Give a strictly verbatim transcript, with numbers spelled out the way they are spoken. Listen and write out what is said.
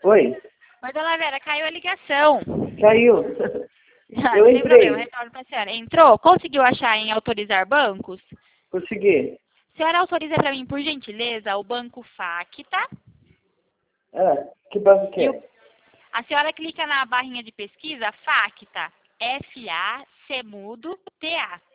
Oi? Oi, dona Vera, caiu a ligação. Caiu. Ah, Eu não tem entrei. problema, retorno para a senhora. Entrou? Conseguiu achar em autorizar bancos? Consegui. A senhora autoriza para mim, por gentileza, o banco Facta. Ah, que banco que E o... é? A senhora clica na barrinha de pesquisa Facta. F A C mudo T A.